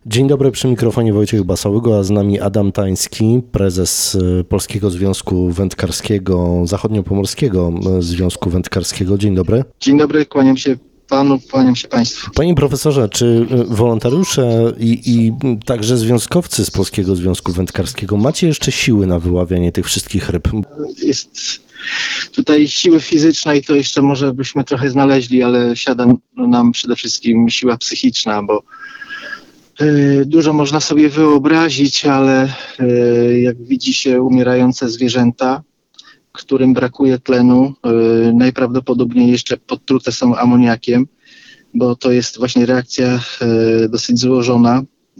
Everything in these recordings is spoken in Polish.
Dzień dobry, przy mikrofonie Wojciech Basałygo, a z nami Adam Tański, prezes Polskiego Związku Wędkarskiego, Zachodniopomorskiego Związku Wędkarskiego. Dzień dobry. Dzień dobry, kłaniam się panu, kłaniam się państwu. Panie profesorze, czy wolontariusze i także związkowcy z Polskiego Związku Wędkarskiego macie jeszcze siły na wyławianie tych wszystkich ryb? Jest tutaj siły fizycznej, to jeszcze może byśmy trochę znaleźli, ale siada nam przede wszystkim siła psychiczna, bo dużo można sobie wyobrazić, ale jak widzi się umierające zwierzęta, którym brakuje tlenu, najprawdopodobniej jeszcze podtrute są amoniakiem, bo to jest właśnie reakcja dosyć złożona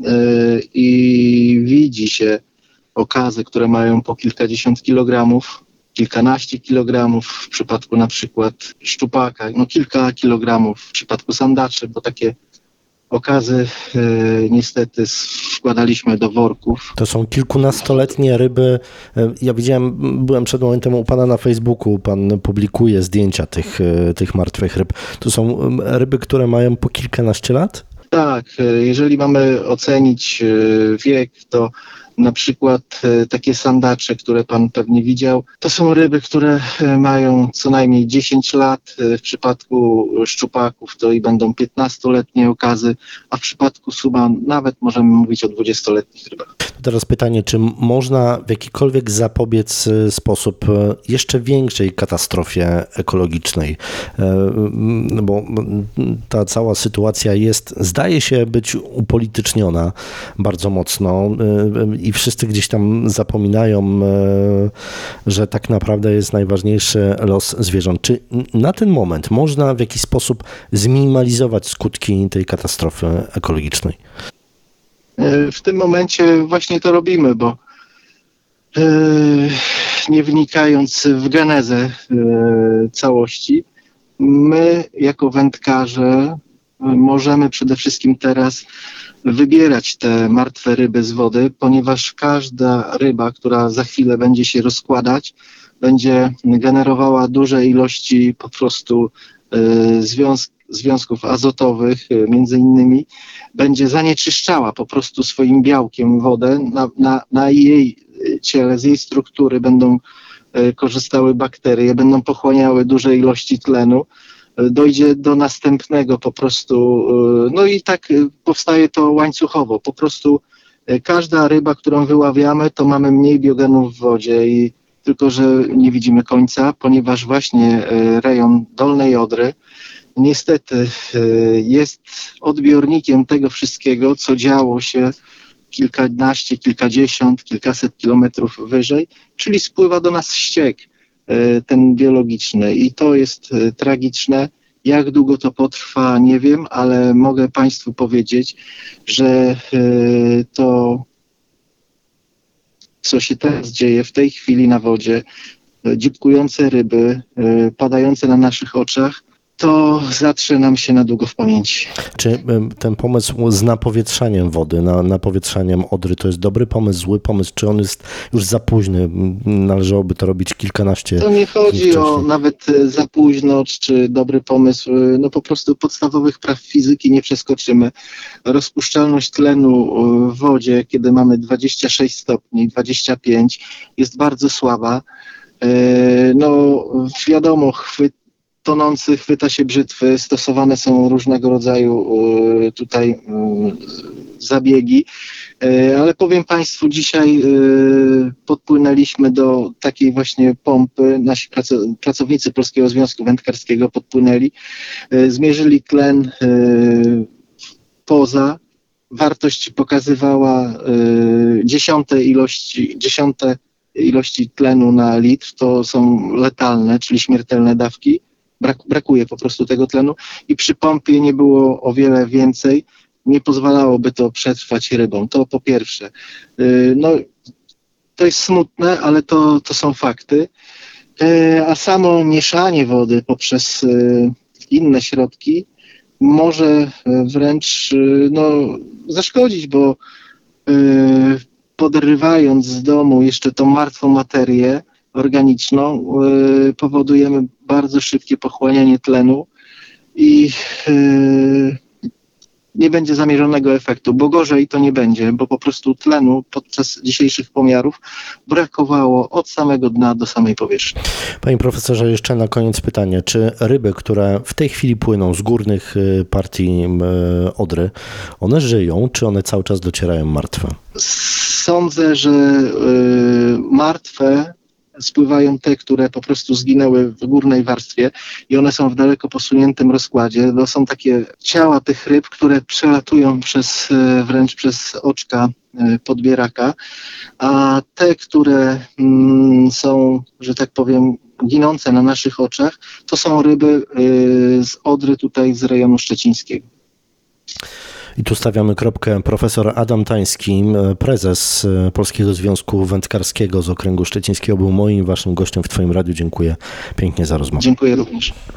i widzi się okazy, które mają po kilkadziesiąt kilogramów, kilkanaście kilogramów w przypadku na przykład szczupaka, kilka kilogramów w przypadku sandaczy, bo takie okazy niestety wkładaliśmy do worków. To są kilkunastoletnie ryby. Ja widziałem, byłem przed momentem u pana na Facebooku, pan publikuje zdjęcia tych martwych ryb. To są ryby, które mają po kilkanaście lat? Tak, jeżeli mamy ocenić wiek, to na przykład takie sandacze, które pan pewnie widział, to są ryby, które mają co najmniej 10 lat. W przypadku szczupaków to i będą 15-letnie okazy, a w przypadku suba nawet możemy mówić o 20-letnich rybach. Teraz pytanie, czy można w jakikolwiek zapobiec sposób jeszcze większej katastrofie ekologicznej? Bo ta cała sytuacja zdaje się być upolityczniona bardzo mocno i wszyscy gdzieś tam zapominają, że tak naprawdę jest najważniejszy los zwierząt. Czy na ten moment można w jakiś sposób zminimalizować skutki tej katastrofy ekologicznej? W tym momencie właśnie to robimy, bo nie wnikając w genezę całości, my jako wędkarze możemy przede wszystkim teraz wybierać te martwe ryby z wody, ponieważ każda ryba, która za chwilę będzie się rozkładać, będzie generowała duże ilości po prostu związków azotowych, między innymi, będzie zanieczyszczała po prostu swoim białkiem wodę. Na jej ciele, z jej struktury będą korzystały bakterie, będą pochłaniały duże ilości tlenu. Dojdzie do następnego po prostu, no i tak powstaje to łańcuchowo. Po prostu każda ryba, którą wyławiamy, to mamy mniej biogenów w wodzie i tylko, że nie widzimy końca, ponieważ właśnie rejon Dolnej Odry niestety jest odbiornikiem tego wszystkiego, co działo się kilkanaście, kilkadziesiąt, kilkaset kilometrów wyżej, czyli spływa do nas ściek ten biologiczny i to jest tragiczne. Jak długo to potrwa, nie wiem, ale mogę państwu powiedzieć, że to, co się teraz dzieje w tej chwili na wodzie, dzipkujące ryby, padające na naszych oczach, to zatrze nam się na długo w pamięci. Czy ten pomysł z napowietrzaniem wody, napowietrzaniem Odry, to jest dobry pomysł, zły pomysł? Czy on jest już za późny? Należałoby to robić kilkanaście To nie chodzi o nawet za późno, czy dobry pomysł. No po prostu podstawowych praw fizyki nie przeskoczymy. Rozpuszczalność tlenu w wodzie, kiedy mamy 26 stopni, 25, jest bardzo słaba. No wiadomo, tonący chwyta się brzytwy, stosowane są różnego rodzaju tutaj zabiegi, ale powiem państwu, dzisiaj podpłynęliśmy do takiej właśnie pompy, nasi pracownicy Polskiego Związku Wędkarskiego podpłynęli, zmierzyli tlen poza, wartość pokazywała dziesiąte ilości tlenu na litr, to są letalne, czyli śmiertelne dawki. Brakuje po prostu tego tlenu i przy pompie nie było o wiele więcej, nie pozwalałoby to przetrwać rybom. To po pierwsze. No, to jest smutne, ale to są fakty. A samo mieszanie wody poprzez inne środki może wręcz zaszkodzić, bo podrywając z domu jeszcze tą martwą materię organiczną, powodujemy bardzo szybkie pochłanianie tlenu i nie będzie zamierzonego efektu, bo gorzej to nie będzie, bo po prostu tlenu podczas dzisiejszych pomiarów brakowało od samego dna do samej powierzchni. Panie profesorze, jeszcze na koniec pytanie. Czy ryby, które w tej chwili płyną z górnych partii Odry, one żyją, czy one cały czas docierają martwe? Sądzę, że martwe spływają te, które po prostu zginęły w górnej warstwie i one są w daleko posuniętym rozkładzie. To są takie ciała tych ryb, które przelatują wręcz przez oczka podbieraka, a te, które są, że tak powiem, ginące na naszych oczach, to są ryby z Odry tutaj z rejonu szczecińskiego. I tu stawiamy kropkę. Profesor Adam Tański, prezes Polskiego Związku Wędkarskiego z Okręgu Szczecińskiego, był moim waszym gościem w Twoim radiu. Dziękuję pięknie za rozmowę. Dziękuję również.